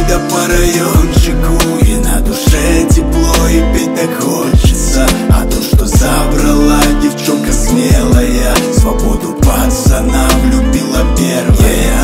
да по райончику, и на душе тепло, и петь так хочется. А то, что забрала девчонка смелая, свободу пацанам любила первая.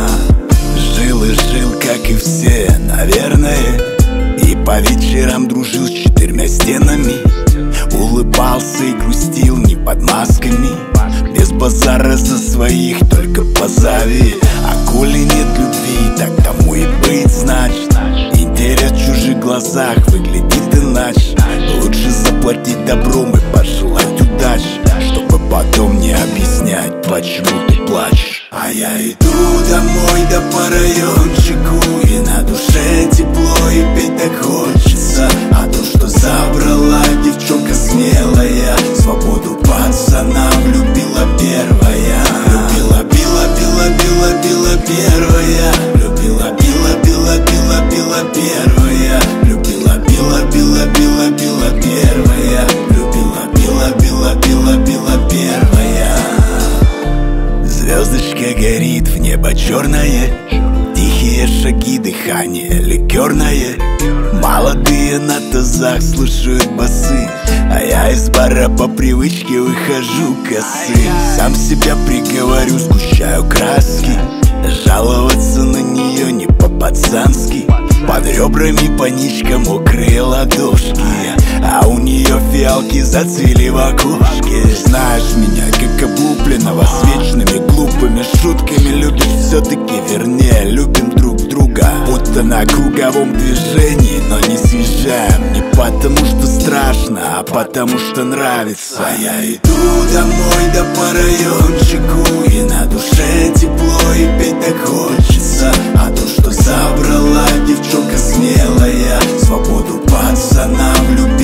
Жил и жил, как и все, наверное, и по вечерам дружил с 4 стенами. Улыбался и грустил не под масками, без базара за своих, только позови. А коли нет любви, так тому и быть, значит интерес в чужих глазах выглядит иначе. Лучше заплатить добром и пожелать удачи, чтобы потом не объяснять, почему ты плачешь. А я иду домой, да по райончику, и на душе тепло, и петь так хочется. А то, что забрала девчонка смелая, свободу пацанам любила первая. Любила, била, била, била, била первая. Любила, била, била, била, била первая. Любила, била, била, била, била первая. Любила, била, била, била, била первая. Звездочка горит, в небо черное, тихие шаги, дыхание ликерное. Молодые на тазах слушают басы, а я из бара по привычке выхожу косым. Сам себя приговорю, сгущаю краски, жаловаться на нее не по-пацански. Под ребрами паничка, мокрые ладошки, а у нее фиалки зацвели в окошке. Знаешь меня, как облупленного, с вечными глупыми шутками. Любишь все-таки, вернее, любим друг друга, будто на круговом движении, но не съезжаем. Не потому что страшно, а потому что нравится. А я иду домой, да по райончику, и на душе тепло, и петь так хочется. А то, что забрала девчонка смелая, свободу пацанам любила